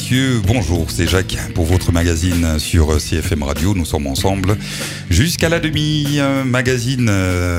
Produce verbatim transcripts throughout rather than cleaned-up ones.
messieurs, bonjour, c'est Jacques pour votre magazine sur C F M Radio. Nous sommes ensemble jusqu'à la demi, un magazine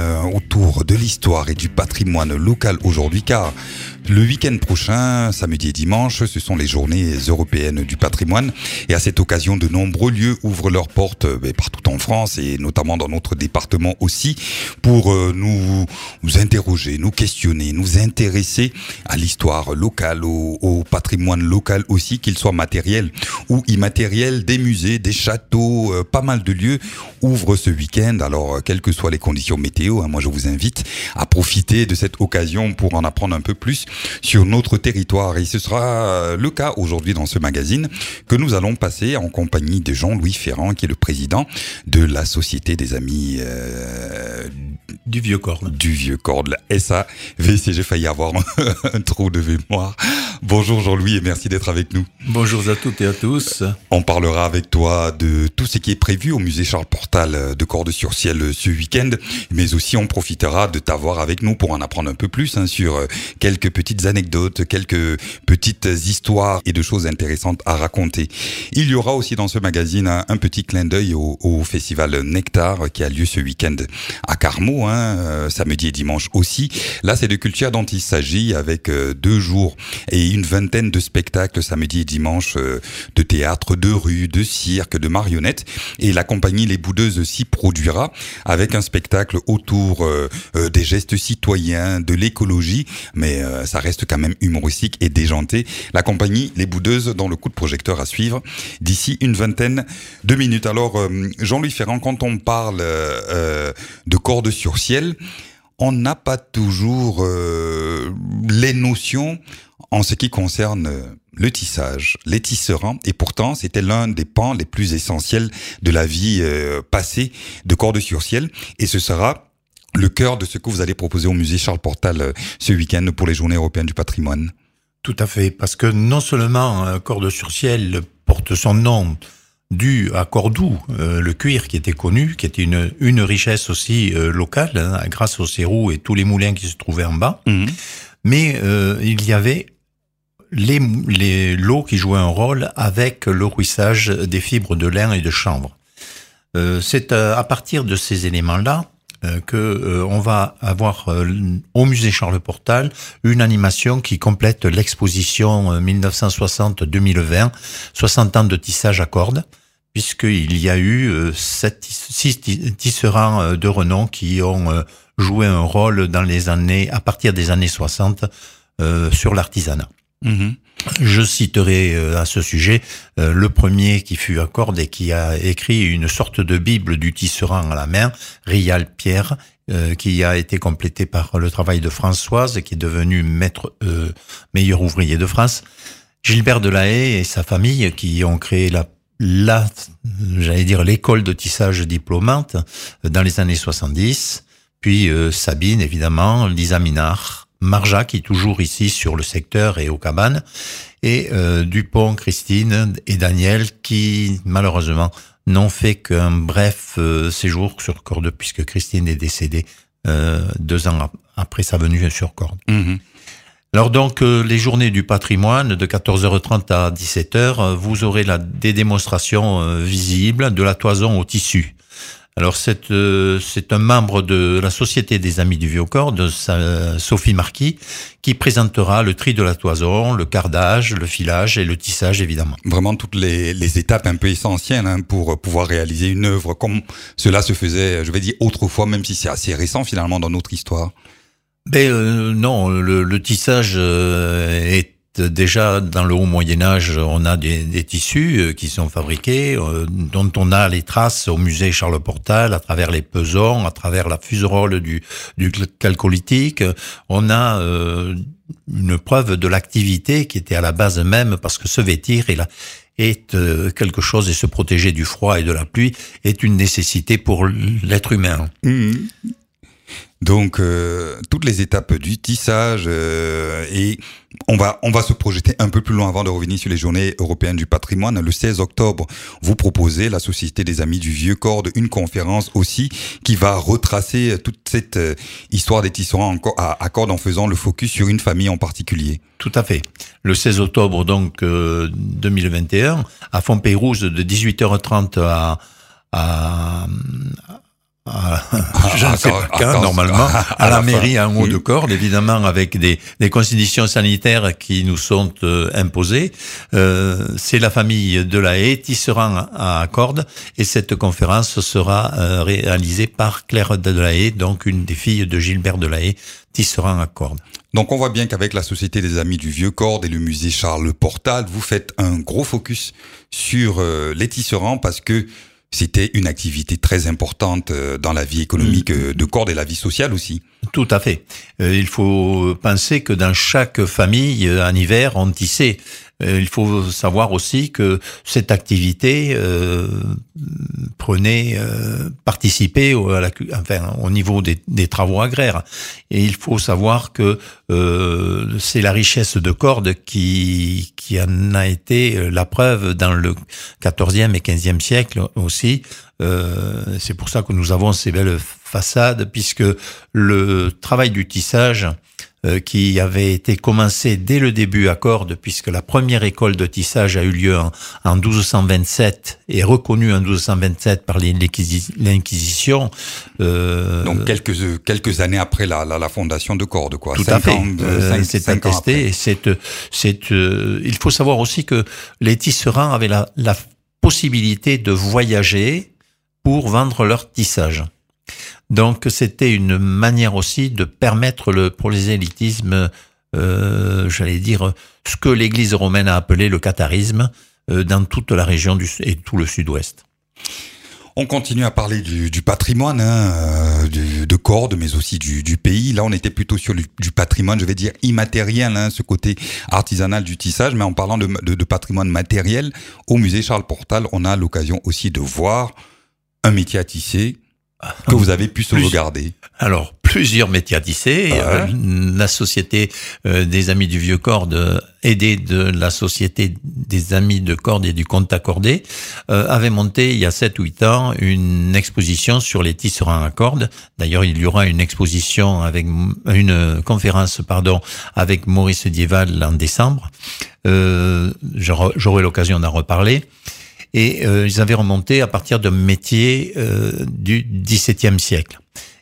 autour de l'histoire et du patrimoine local aujourd'hui, car le week-end prochain, samedi et dimanche, ce sont les journées européennes du patrimoine. Et à cette occasion, de nombreux lieux ouvrent leurs portes ben, partout en France et notamment dans notre département aussi pour euh, nous, nous interroger, nous questionner, nous intéresser à l'histoire locale, au, au patrimoine local aussi, qu'il soit matériel ou immatériel, des musées, des châteaux, euh, pas mal de lieux ouvrent ce week-end. Alors, quelles que soient les conditions météo, hein, moi je vous invite à profiter de cette occasion pour en apprendre un peu plus sur notre territoire. Et ce sera le cas aujourd'hui dans ce magazine que nous allons passer en compagnie de Jean-Louis Ferrand, qui est le président de la Société des Amis euh, du Vieux-Cordes. Du Vieux-Cordes, la S A V C. J'ai failli avoir un trou de mémoire. Bonjour Jean-Louis et merci d'être avec nous. Bonjour à toutes et à tous. On parlera avec toi de tout ce qui est prévu au musée Charles Portal de Cordes-sur-Ciel ce week-end, mais aussi on profitera de t'avoir avec nous pour en apprendre un peu plus hein, sur quelques petites anecdotes, quelques petites histoires et de choses intéressantes à raconter. Il y aura aussi dans ce magazine un, un petit clin d'œil au, au festival Nectar qui a lieu ce week-end à Carmaux, hein, euh, samedi et dimanche aussi. Là, c'est de culture dont il s'agit avec euh, deux jours et une vingtaine de spectacles samedi et dimanche euh, de théâtre, de rue, de cirque, de marionnettes. Et la compagnie Les Boudeuses s'y produira avec un spectacle autour euh, euh, des gestes citoyens, de l'écologie, mais euh, ça reste quand même humoristique et déjanté. La compagnie Les Boudeuses dans le coup de projecteur à suivre d'ici une vingtaine de minutes. Alors, euh, Jean-Louis Ferrand, quand on parle euh, de Cordes-sur-Ciel, on n'a pas toujours euh, les notions en ce qui concerne le tissage, les tisserands, et pourtant c'était l'un des pans les plus essentiels de la vie euh, passée de Cordes-sur-Ciel, et ce sera le cœur de ce que vous allez proposer au musée Charles Portal euh, ce week-end pour les Journées européennes du patrimoine. Tout à fait, parce que non seulement euh, Cordes-sur-Ciel porte son nom dû à Cordoue, euh, le cuir qui était connu, qui était une, une richesse aussi euh, locale, hein, grâce aux serroux et tous les moulins qui se trouvaient en bas, mmh. mais euh, il y avait les, les, l'eau qui jouait un rôle avec le rouissage des fibres de lin et de chanvre. Euh, c'est à partir de ces éléments-là euh, que euh, on va avoir euh, au musée Charles Portal une animation qui complète l'exposition euh, mille neuf cent soixante deux mille vingt, soixante ans de tissage à cordes, puisqu'il y a eu euh, sept, six tisserands euh, de renom qui ont euh, joué un rôle dans les années, à partir des années soixante euh, sur l'artisanat. Mmh. Je citerai euh, à ce sujet euh, le premier qui fut à cordes et qui a écrit une sorte de bible du tisserand à la main, Rial Pierre, euh, qui a été complété par le travail de Françoise, qui est devenu maître euh, meilleur ouvrier de France, Gilbert Delahaye et sa famille qui ont créé la la j'allais dire l'école de tissage diplômante dans les années soixante-dix, puis euh, Sabine évidemment, Lisa Minard, Marja qui est toujours ici sur le secteur et aux cabanes, et euh, Dupont, Christine et Daniel qui malheureusement n'ont fait qu'un bref euh, séjour sur Cordes puisque Christine est décédée euh, deux ans après sa venue sur Cordes. Mmh. Alors donc euh, les journées du patrimoine de quatorze heures trente à dix-sept heures, euh, vous aurez là des démonstrations euh, visibles de la toison au tissu. Alors c'est, euh, c'est un membre de la Société des Amis du Vieux-Cordes, Sophie Marquis, qui présentera le tri de la toison, le cardage, le filage et le tissage évidemment. Vraiment toutes les, les étapes un peu essentielles hein, pour pouvoir réaliser une œuvre comme cela se faisait, je vais dire autrefois, même si c'est assez récent finalement dans notre histoire. Ben euh, non, le, le tissage euh, est déjà dans le haut Moyen-Âge, on a des, des tissus qui sont fabriqués, euh, dont on a les traces au musée Charles Portal, à travers les pesons, à travers la fuserolle du, du chalcolithique. On a euh, une preuve de l'activité qui était à la base même, parce que se vêtir est, la, est euh, quelque chose, et se protéger du froid et de la pluie est une nécessité pour l'être humain. Mmh. Donc euh, toutes les étapes du tissage euh, et on va on va se projeter un peu plus loin avant de revenir sur les journées européennes du patrimoine. Le seize octobre, vous proposez, la Société des Amis du Vieux Corde, une conférence aussi qui va retracer toute cette euh, histoire des tisserands à, à corde en faisant le focus sur une famille en particulier. Tout à fait. Le seize octobre donc euh, deux mille vingt et un, à Fontpeyrouze, de dix-huit heures trente à à Ah, je ne sais pas quand, normalement, à la mairie en haut de corde, évidemment avec des, des conditions sanitaires qui nous sont euh, imposées. Euh, c'est la famille Delahaye, tisserand à corde, et cette conférence sera euh, réalisée par Claire Delahaye, donc une des filles de Gilbert Delahaye, tisserand à corde. Donc on voit bien qu'avec la Société des Amis du Vieux Corde et le musée Charles Portal, vous faites un gros focus sur euh, les tisserands parce que c'était une activité très importante dans la vie économique de Corde et la vie sociale aussi. Tout à fait. Euh, il faut penser que dans chaque famille, en hiver, on tissait. Euh, il faut savoir aussi que cette activité euh, prenait, euh, participait au, à la, enfin, au niveau des, des travaux agraires. Et il faut savoir que euh, c'est la richesse de Corde qui, qui en a été la preuve dans le quatorzième et quinzième siècle aussi. Euh, c'est pour ça que nous avons ces belles façades, puisque le travail du tissage euh, qui avait été commencé dès le début à Corde, puisque la première école de tissage a eu lieu en, en douze cent vingt-sept et reconnue en douze cent vingt-sept par l'Inquisition. Euh, Donc quelques quelques années après la, la, la fondation de Corde, quoi. Tout à fait. Ans, euh, cinq, c'est cinq attesté. Et c'est, c'est, euh, il faut savoir aussi que les tisserands avaient la, la possibilité de voyager pour vendre leur tissage. Donc c'était une manière aussi de permettre le prosélytisme, euh, j'allais dire, ce que l'Église romaine a appelé le catharisme euh, dans toute la région du, et tout le sud-ouest. On continue à parler du, du patrimoine hein, du, de Corde, mais aussi du, du pays. Là, on était plutôt sur le, du patrimoine, je vais dire immatériel, hein, ce côté artisanal du tissage. Mais en parlant de, de, de patrimoine matériel, au musée Charles Portal, on a l'occasion aussi de voir un métier à tisser que vous avez pu sauvegarder. Alors, plusieurs métiers à tisser. Ah ouais. euh, la Société euh, des Amis du Vieux Corde, euh, aidée de la Société des Amis de Corde et du Comte Accordé, euh, avait monté il y a sept ou huit ans une exposition sur les tisserands à corde. D'ailleurs, il y aura une exposition avec une conférence, pardon, avec Maurice Dieval en décembre. Euh, j'aurai l'occasion d'en reparler. Et euh, ils avaient remonté à partir de métiers euh, du dix-septième siècle.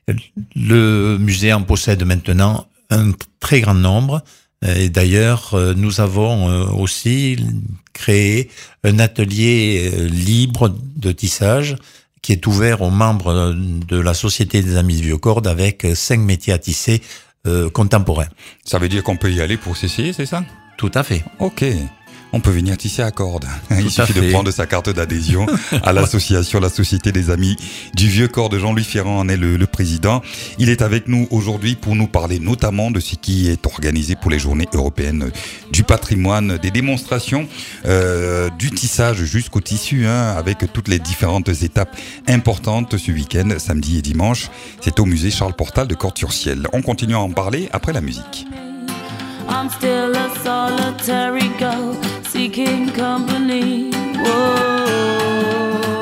Le musée en possède maintenant un très grand nombre. Et d'ailleurs, euh, nous avons euh, aussi créé un atelier euh, libre de tissage qui est ouvert aux membres de la Société des Amis du Vieux Corde avec cinq métiers à tisser euh, contemporains. Ça veut dire qu'on peut y aller pour s'essayer, c'est ça ? Tout à fait. Ok. On peut venir tisser à corde. Il Tout suffit de prendre sa carte d'adhésion à l'association, la Société des Amis du Vieux Corde. Jean-Louis Ferrand en est le, le président. Il est avec nous aujourd'hui pour nous parler notamment de ce qui est organisé pour les Journées européennes du patrimoine, des démonstrations euh, du tissage jusqu'au tissu, hein, avec toutes les différentes étapes importantes ce week-end, samedi et dimanche. C'est au musée Charles Portal de Corde-sur-Ciel. On continue à en parler après la musique. I'm still a solitary girl seeking company. Whoa.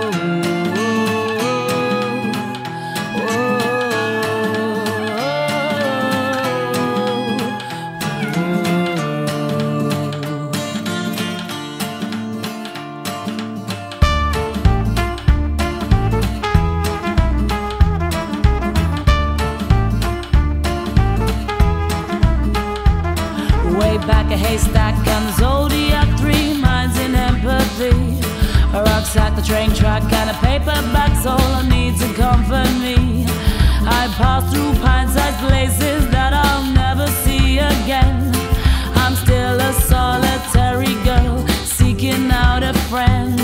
Back a haystack and zodiac, three minds in empathy. A rucksack, the train track, and a paperback's all I need to comfort me. I pass through pine-sized places that I'll never see again. I'm still a solitary girl seeking out a friend.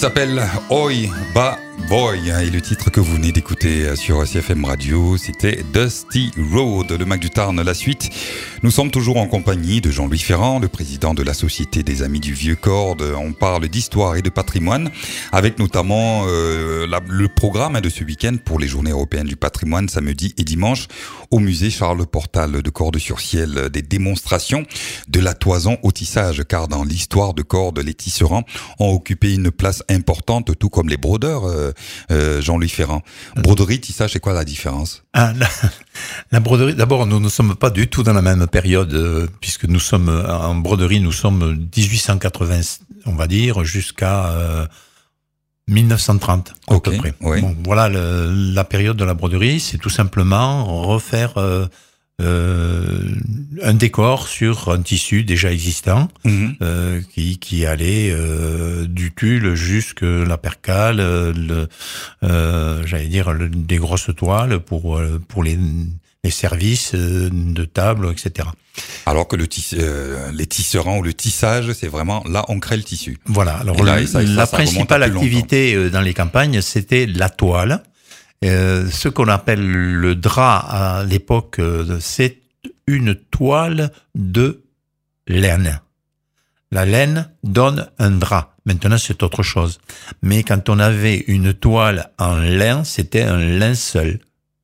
s'appelle Oi Ba Boy et le titre que vous venez d'écouter sur C F M Radio, c'était Dusty Road, le Mac du Tarn. La suite, nous sommes toujours en compagnie de Jean-Louis Ferrand, le président de la Société des Amis du Vieux Corde. On parle d'histoire et de patrimoine, avec notamment euh, la, le programme de ce week-end pour les Journées européennes du patrimoine, samedi et dimanche, au musée Charles Portal de Cordes-sur-Ciel, des démonstrations de la toison au tissage, car dans l'histoire de Cordes, les tisserands ont occupé une place importante, tout comme les brodeurs. Euh, Euh, Jean-Louis Ferrand. Broderie, tissage, c'est quoi la différence? Ah, la, la broderie, d'abord, nous ne sommes pas du tout dans la même période, euh, puisque nous sommes, en broderie, nous sommes dix-huit cent quatre-vingts, on va dire, jusqu'à euh, mille neuf cent trente, à okay, peu près. Oui. Bon, voilà, le, la période de la broderie, c'est tout simplement refaire euh, euh, un décor sur un tissu déjà existant, mmh. euh, qui, qui allait euh, du tulle jusque la percale, le, euh, j'allais dire le, des grosses toiles pour pour les les services de table, et cetera. Alors que le tisse, euh, les tisserands ou le tissage, c'est vraiment là on crée le tissu. Voilà. Alors là, le, ça, ça, la ça principale activité dans les campagnes, c'était la toile. Euh, ce qu'on appelle le drap à l'époque, c'est une toile de laine. La laine donne un drap. Maintenant, c'est autre chose. Mais quand on avait une toile en lin, c'était un linceul.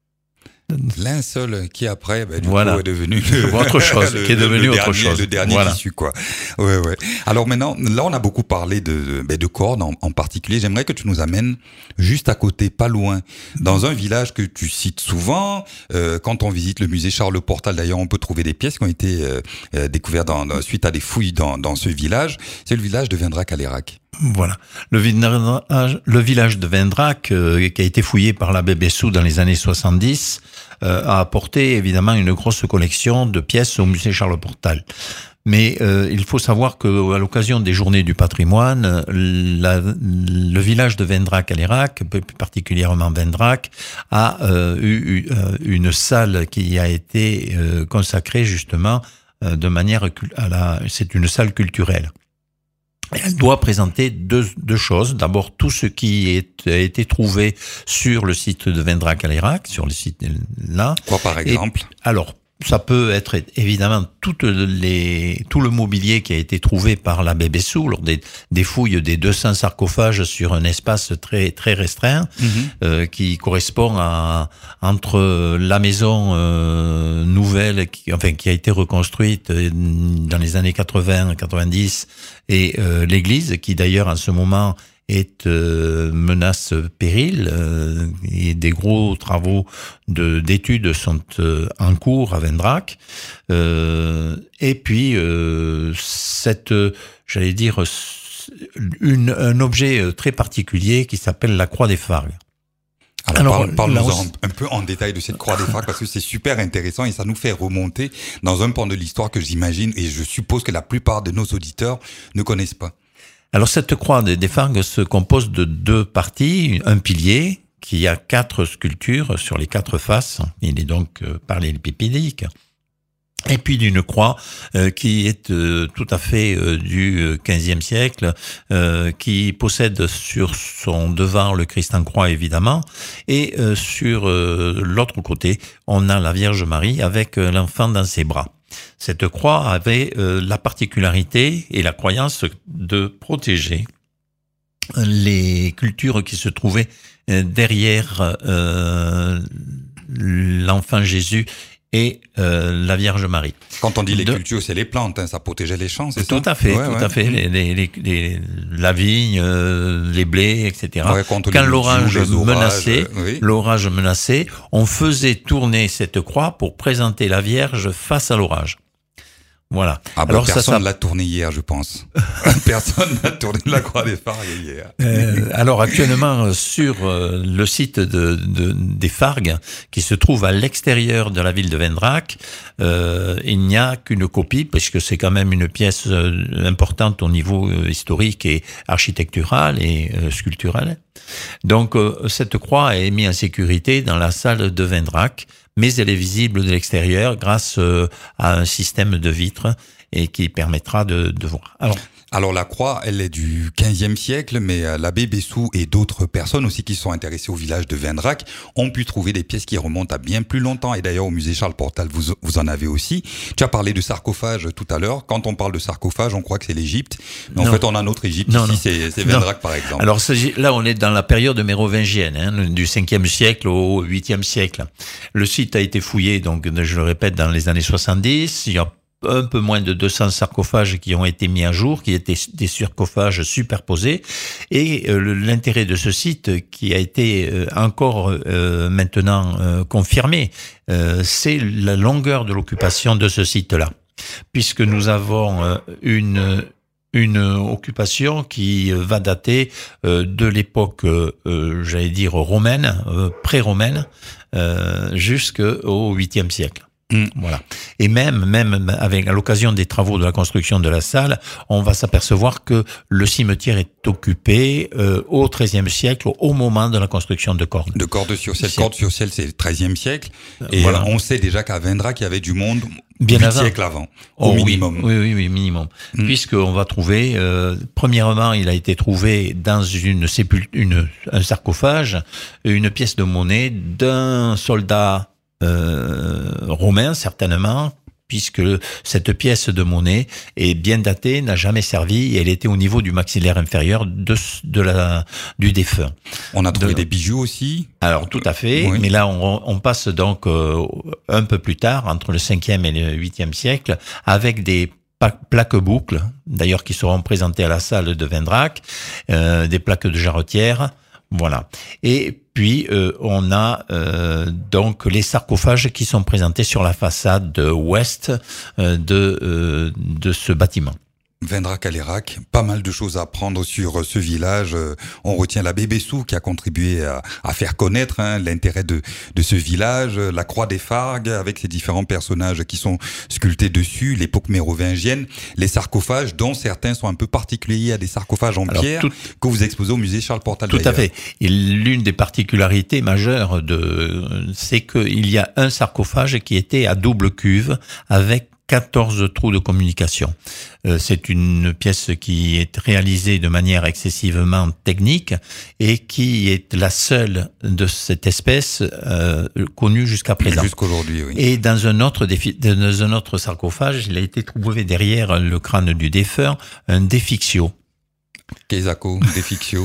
Linceul qui après, bah, du voilà. coup, est devenu le, autre chose, le, qui est devenu le autre dernier, chose. Le dernier voilà. tissu, quoi. Ouais, ouais. Alors maintenant, là, on a beaucoup parlé de, de, de cordes en, en particulier. J'aimerais que tu nous amènes juste à côté, pas loin, dans un village que tu cites souvent. Euh, quand on visite le musée Charles Portal, d'ailleurs, on peut trouver des pièces qui ont été euh, découvertes dans, dans, suite à des fouilles dans, dans ce village. C'est le village de Vendrac-à-l'Hérac. Voilà. Le village, le village de Vendrac, euh, qui a été fouillé par l'abbé Bessou dans les années soixante-dix, euh, a apporté évidemment une grosse collection de pièces au musée Charles Portal. Mais euh, il faut savoir que à l'occasion des Journées du patrimoine, la, le village de Vendrac-à-l'Hérac, plus particulièrement Vendrac, a euh, eu une salle qui a été euh, consacrée justement euh, de manière à la. C'est une salle culturelle. Elle doit présenter deux, deux choses. D'abord, tout ce qui est, a été trouvé sur le site de Vendrac-à-l'Hérac, sur le site là. Quoi, par exemple? Et, alors, ça peut être évidemment toutes les, tout le mobilier qui a été trouvé par l'abbé Bessou lors des, des fouilles des deux cents sarcophages sur un espace très très restreint, mmh. euh, qui correspond à entre la maison euh, nouvelle, qui, enfin qui a été reconstruite dans les années quatre-vingts quatre-vingt-dix et euh, l'église qui d'ailleurs en ce moment est euh, menace péril euh, et des gros travaux de d'études sont euh, en cours à Vendrac euh, et puis euh, cette j'allais dire une un objet très particulier qui s'appelle la croix des Fargues. Alors, Alors parle-nous on... un peu en détail de cette croix des Fargues parce que c'est super intéressant et ça nous fait remonter dans un pan de l'histoire que j'imagine et je suppose que la plupart de nos auditeurs ne connaissent pas. Alors cette croix des Fargues se compose de deux parties, un pilier qui a quatre sculptures sur les quatre faces, il est donc parallélépipédique, et puis d'une croix euh, qui est euh, tout à fait euh, du quinzième siècle, euh, qui possède sur son devant le Christ en croix évidemment, et euh, sur euh, l'autre côté on a la Vierge Marie avec euh, l'enfant dans ses bras. Cette croix avait euh, la particularité et la croyance de protéger les cultures qui se trouvaient euh, derrière euh, l'enfant Jésus et euh, la Vierge Marie. Quand on dit les de... cultures, c'est les plantes, hein, ça protégeait les champs, c'est tout ça? À fait, ouais, tout ouais. à fait, les, les, les, les, la vigne, euh, les blés, et cetera. Ouais, quand Quand l'orage menaçait, euh, oui. l'orage menaçait, on faisait tourner cette croix pour présenter la Vierge face à l'orage. Voilà. Ah bah, alors personne ne l'a tourné hier, je pense. Personne n'a tourné la croix des Fargues hier. Euh, alors actuellement sur euh, le site de, de, des Fargues, qui se trouve à l'extérieur de la ville de Vendrac, euh, il n'y a qu'une copie, puisque c'est quand même une pièce euh, importante au niveau euh, historique et architectural et euh, sculptural. Donc euh, cette croix est mise en sécurité dans la salle de Vendrac, mais elle est visible de l'extérieur grâce euh, à un système de vitres et qui permettra de, de voir. Alors, Alors la croix, elle est du quinzième siècle, mais euh, l'abbé Bessou et d'autres personnes aussi qui sont intéressées au village de Vindrac ont pu trouver des pièces qui remontent à bien plus longtemps. Et d'ailleurs au musée Charles Portal, vous, vous en avez aussi. Tu as parlé de sarcophage tout à l'heure. Quand on parle de sarcophage, on croit que c'est l'Égypte. Mais en Non. fait, on a notre Égypte Non, ici, non. c'est, c'est Vindrac par exemple. Alors là, on est dans la période mérovingienne, hein, du cinquième siècle au huitième siècle. Le site a été fouillé, donc je le répète, dans les années soixante-dix. Il y a un peu moins de deux cents sarcophages qui ont été mis à jour, qui étaient des sarcophages superposés. Et euh, l'intérêt de ce site, qui a été euh, encore euh, maintenant euh, confirmé, euh, c'est la longueur de l'occupation de ce site-là. Puisque nous avons euh, une... une occupation qui va dater euh, de l'époque, euh, j'allais dire romaine, euh, pré-romaine, euh, jusqu'au huitième siècle. Mmh. Voilà. Et même, même avec à l'occasion des travaux de la construction de la salle, on va s'apercevoir que le cimetière est occupé euh, au treizième siècle, au moment de la construction de Cordes. De Cordes-sur-Ciel. Cordes-sur-Ciel, c'est le treizième siècle. Et Voilà. on sait déjà qu'à Vindrac, il y avait du monde Bien huit avant. siècles avant, au Oh, minimum. Oui, oui, oui, minimum. Mm. Puisqu'on va trouver, euh, premièrement, il a été trouvé dans une sépul- une, un sarcophage, une pièce de monnaie d'un soldat euh, romain, certainement, puisque cette pièce de monnaie est bien datée, n'a jamais servi, et elle était au niveau du maxillaire inférieur de, de la, du défunt. On a trouvé De- des bijoux aussi. Alors tout à fait, Oui. mais là on, on passe donc euh, un peu plus tard, entre le cinquième et le huitième siècle, avec des pa- plaques boucles, d'ailleurs qui seront présentées à la salle de Vindrac, euh, des plaques de jarretière, voilà. Et puis euh, on a euh, donc les sarcophages qui sont présentés sur la façade ouest euh, de euh, de ce bâtiment. Vindrac-Alérac, pas mal de choses à apprendre sur ce village. Euh, On retient l'abbé Bessou qui a contribué à, à faire connaître hein, l'intérêt de, de ce village, la croix des Fargues avec ses différents personnages qui sont sculptés dessus, l'époque mérovingienne, les sarcophages dont certains sont un peu particuliers à des sarcophages en Alors, pierre tout- que vous exposez au musée Charles Portal. Tout à d'ailleurs. fait. Et l'une des particularités majeures de, c'est qu'il y a un sarcophage qui était à double cuve avec quatorze trous de communication. Euh, c'est une pièce qui est réalisée de manière excessivement technique et qui est la seule de cette espèce euh, connue jusqu'à présent. Jusqu'aujourd'hui, oui. Et dans un autre défi, dans un autre sarcophage, il a été trouvé derrière le crâne du défunt un défixio. Keizako, Defixio.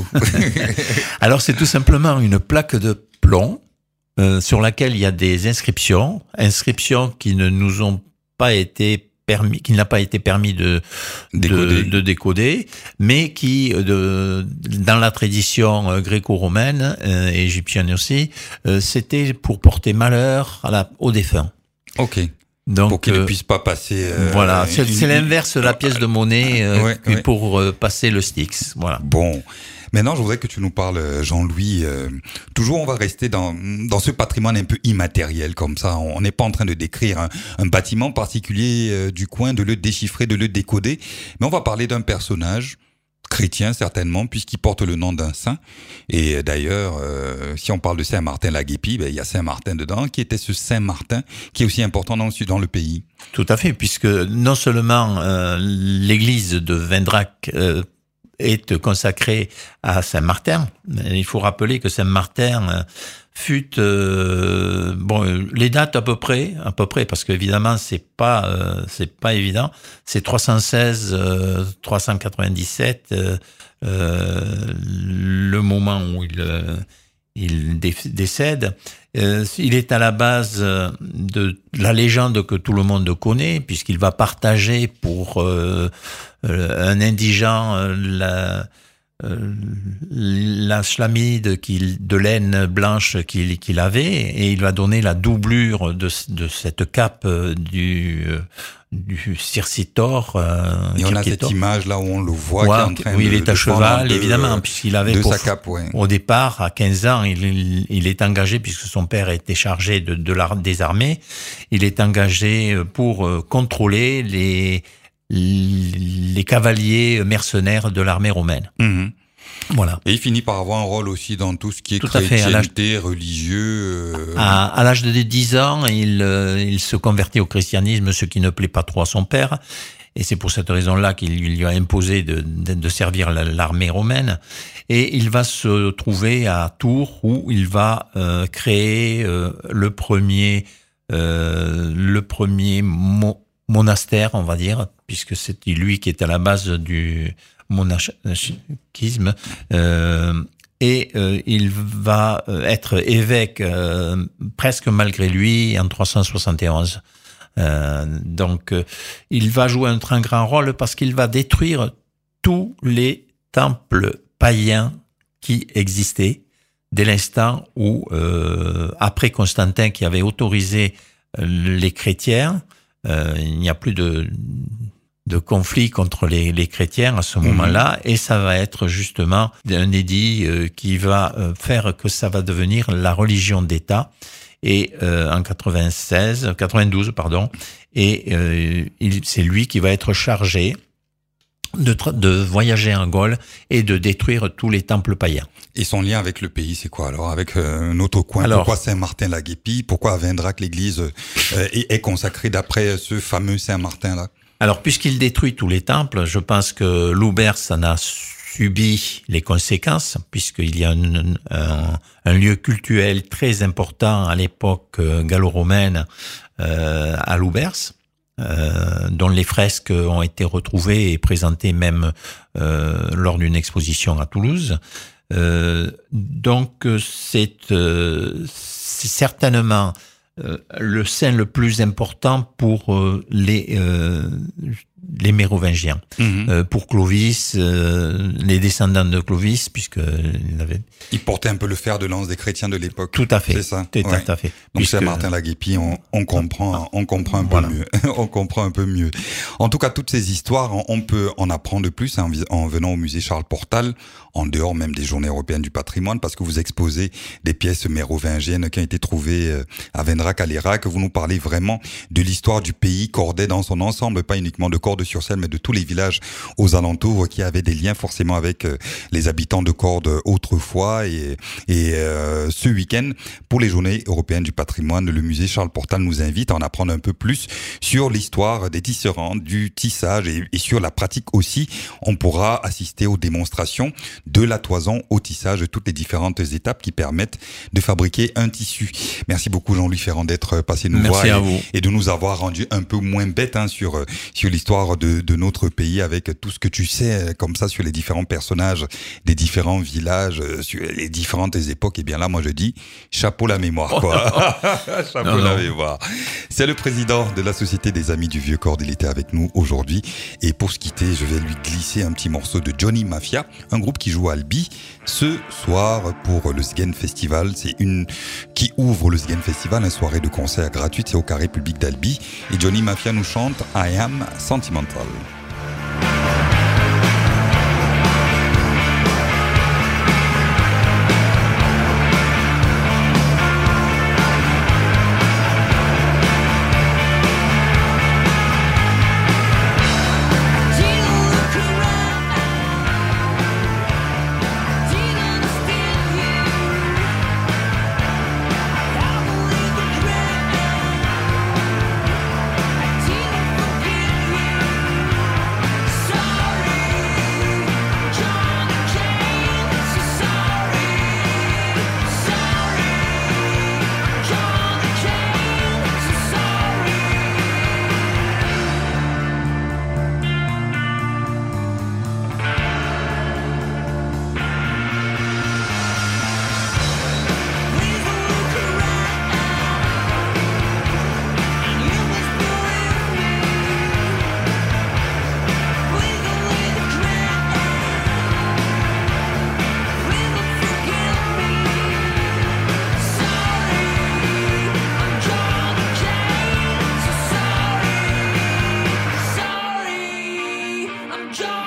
Alors c'est tout simplement une plaque de plomb euh, sur laquelle il y a des inscriptions, inscriptions qui ne nous ont pas été permis, qui n'a pas été permis de Décoder. de, de décoder, mais qui euh, de, dans la tradition euh, gréco-romaine euh, et égyptienne aussi, euh, c'était pour porter malheur à la, aux défunts. Ok. Donc Pour qu'il ne euh, puisse pas passer. euh, voilà, c'est une- c'est l'inverse de la pièce de monnaie euh, Ouais, que ouais. pour euh, passer le Styx. Voilà. Bon. Maintenant, je voudrais que tu nous parles, Jean-Louis. euh, toujours, on va rester dans dans ce patrimoine un peu immatériel, comme ça. On n'est pas en train de décrire un, un bâtiment particulier euh, du coin, de le déchiffrer, de le décoder. Mais on va parler d'un personnage chrétien, certainement, puisqu'il porte le nom d'un saint. Et d'ailleurs, euh, si on parle de Saint-Martin-la-Guépie, ben, il y a Saint-Martin dedans, qui était ce Saint-Martin, qui est aussi important dans le sud, dans le pays. Tout à fait, puisque non seulement euh, l'église de Vindrac euh, est consacrée à Saint-Martin, mais il faut rappeler que Saint-Martin euh, fut euh, bon euh, les dates à peu près à peu près parce qu'évidemment c'est pas euh, c'est pas évident, c'est trois cent seize euh, trois cent quatre-vingt-dix-sept euh, euh, le moment où il euh, il dé- décède. Euh, il est à la base euh, de la légende que tout le monde connaît, puisqu'il va partager pour euh, euh, un indigent euh, la, euh, la chlamyde qu'il, de laine blanche qu'il, qu'il avait, et il va donner la doublure de, de cette cape euh, du, euh, du Circitor. Euh, Et on a cette Circitor. image là où on le voit Ouais, qui est en train oui, de il est à de cheval, fendre évidemment, de, puisqu'il avait de pour- sa cape, ouais. Au départ, à quinze ans, il, il, il est engagé, puisque son père était chargé de, de la, des armées, il est engagé pour euh, contrôler les, les cavaliers mercenaires de l'armée romaine. Mhm. Voilà. Et il finit par avoir un rôle aussi dans tout ce qui est Tout à fait, à l'âge- chrétienté, religieux. euh, À, à l'âge de dix ans, il, euh, il se convertit au christianisme, ce qui ne plaît pas trop à son père. et c'est pour cette raison-là qu'il lui a imposé de, de, de servir l'armée romaine. Et il va se trouver à Tours où il va euh, créer euh, le premier, euh, le premier mo- monastère, on va dire, puisque c'est lui qui est à la base du monachisme. Euh, et euh, il va être évêque euh, presque malgré lui en trois cent soixante et onze. Euh, donc, euh, il va jouer un très grand rôle parce qu'il va détruire tous les temples païens qui existaient dès l'instant où, euh, après Constantin qui avait autorisé les chrétiens, euh, il n'y a plus de, de conflit contre les, les chrétiens à ce moment-là, et ça va être justement un édit euh, qui va faire que ça va devenir la religion d'État. Et euh, en quatre-vingt-seize, quatre-vingt-douze, pardon, et euh, il, c'est lui qui va être chargé de, tra- de voyager en Gaule et de détruire tous les temples païens. Et son lien avec le pays, c'est quoi alors? Avec euh, un autre coin? Alors, pourquoi Saint-Martin-la-Guépie? Pourquoi à Vindrac, l'église euh, est, est consacrée d'après ce fameux Saint-Martin-là? Alors, puisqu'il détruit tous les temples, je pense que Loubers en a subi les conséquences, puisqu'il y a un, un, un lieu cultuel très important à l'époque gallo-romaine euh, à Loubers, euh, dont les fresques ont été retrouvées et présentées même euh, lors d'une exposition à Toulouse. Euh, donc c'est, euh, c'est certainement euh, le saint le plus important pour euh, les euh, les Mérovingiens. Mmh. Euh, pour Clovis, euh, les descendants de Clovis, puisque il avait... Il portait un peu le fer de lance des chrétiens de l'époque. Tout à fait. C'est ça. Tout ouais. à fait. Donc puisque... Saint-Martin-la-Guépie, on, on comprend, on comprend un peu voilà. mieux. on comprend un peu mieux. En tout cas, toutes ces histoires, on peut en apprendre plus hein, en venant au musée Charles Portal, en dehors même des Journées européennes du patrimoine, parce que vous exposez des pièces mérovingiennes qui ont été trouvées à Vendrac, à Lérac. Vous nous parlez vraiment de l'histoire du pays cordais dans son ensemble, pas uniquement de Cordes-sur-Ciel, mais de tous les villages aux alentours qui avaient des liens forcément avec euh, les habitants de Cordes autrefois. Et, et euh, ce week-end, pour les Journées européennes du patrimoine, le musée Charles Portal nous invite à en apprendre un peu plus sur l'histoire des tisserands, du tissage et, et sur la pratique aussi. On pourra assister aux démonstrations de la toison au tissage, toutes les différentes étapes qui permettent de fabriquer un tissu. Merci beaucoup Jean-Louis Ferrand d'être passé nous Merci voir à vous. Et, et de nous avoir rendu un peu moins bêtes hein, sur, sur l'histoire de, de notre pays, avec tout ce que tu sais comme ça sur les différents personnages des différents villages, sur les différentes époques. Et bien là, moi je dis chapeau la mémoire, quoi. chapeau non, la non. mémoire. C'est le président de la Société des Amis du Vieux Cordes. Il était avec nous aujourd'hui. Et pour se quitter, je vais lui glisser un petit morceau de Johnny Mafia, un groupe qui joue à Albi ce soir pour le Sgen Festival. C'est une qui ouvre le Sgen Festival, une soirée de concert gratuite, c'est au Carré Public d'Albi. Et Johnny Mafia nous chante I Am Sentimental.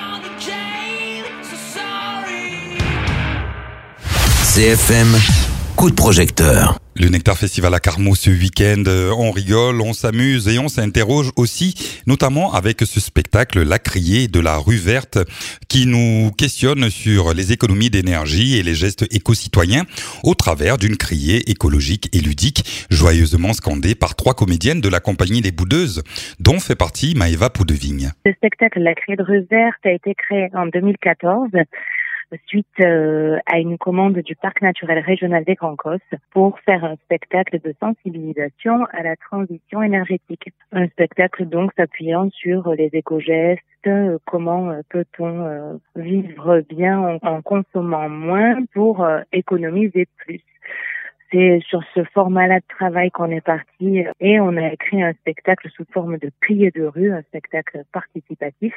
C F M coup de projecteur. Le Nectar Festival à Carmaux ce week-end, on rigole, on s'amuse et on s'interroge aussi, notamment avec ce spectacle La Criée de la rue verte qui nous questionne sur les économies d'énergie et les gestes éco-citoyens au travers d'une criée écologique et ludique joyeusement scandée par trois comédiennes de la compagnie Les Boudeuses, dont fait partie Maëva Poudevigne. Le spectacle La Criée de rue verte a été créé en deux mille quatorze. Suite euh, à une commande du Parc naturel régional des Grands Cosses pour faire un spectacle de sensibilisation à la transition énergétique. Un spectacle donc s'appuyant sur les éco-gestes, euh, comment euh, peut-on euh, vivre bien en, en consommant moins pour euh, économiser plus. C'est sur ce format-là de travail qu'on est parti et on a écrit un spectacle sous forme de criée de rue, un spectacle participatif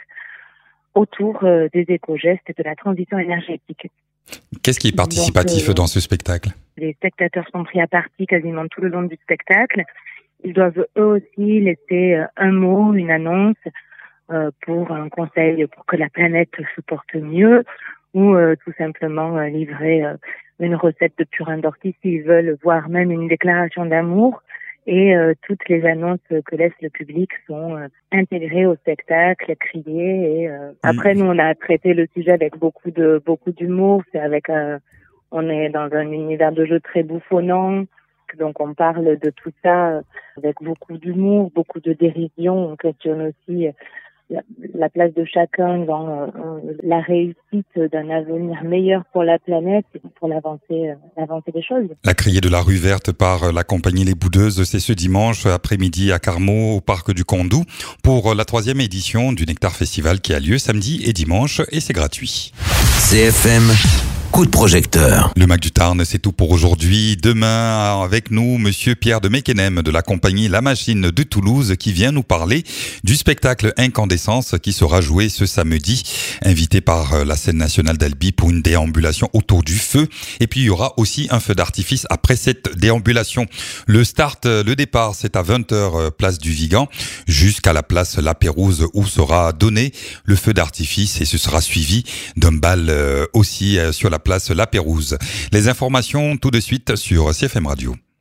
autour euh, des éco-gestes et de la transition énergétique. Qu'est-ce qui est participatif Donc, euh, dans ce spectacle ? Les spectateurs sont pris à partie quasiment tout le long du spectacle. Ils doivent eux aussi laisser euh, un mot, une annonce euh, pour un conseil pour que la planète se porte mieux ou euh, tout simplement euh, livrer euh, une recette de purin d'ortie s'ils veulent, voire même une déclaration d'amour. Et euh, toutes les annonces que laisse le public sont euh, intégrées au spectacle, criées. Et euh, après, nous, on a traité le sujet avec beaucoup de beaucoup d'humour. C'est avec, euh, on est dans un univers de jeu très bouffonnant, donc on parle de tout ça avec beaucoup d'humour, beaucoup de dérision. On questionne aussi la, la place de chacun dans euh, la réussite d'un avenir meilleur pour la planète et pour l'avancée, euh, l'avancée des choses. La criée de la rue verte par la compagnie Les Boudeuses, c'est ce dimanche après-midi à Carmaux, au parc du Condou, pour la troisième édition du Nectar Festival qui a lieu samedi et dimanche, et c'est gratuit. C F M, coup de projecteur. Le Mac du Tarn, c'est tout pour aujourd'hui. Demain, avec nous, monsieur Pierre de Meckenem de la compagnie La Machine de Toulouse qui vient nous parler du spectacle Incandescence qui sera joué ce samedi, invité par la scène nationale d'Albi pour une déambulation autour du feu. Et puis, il y aura aussi un feu d'artifice après cette déambulation. Le start, le départ, c'est à vingt heures, place du Vigan, jusqu'à la place La Pérouse où sera donné le feu d'artifice et ce sera suivi d'un bal aussi sur la place La Pérouse. Les informations tout de suite sur C F M Radio.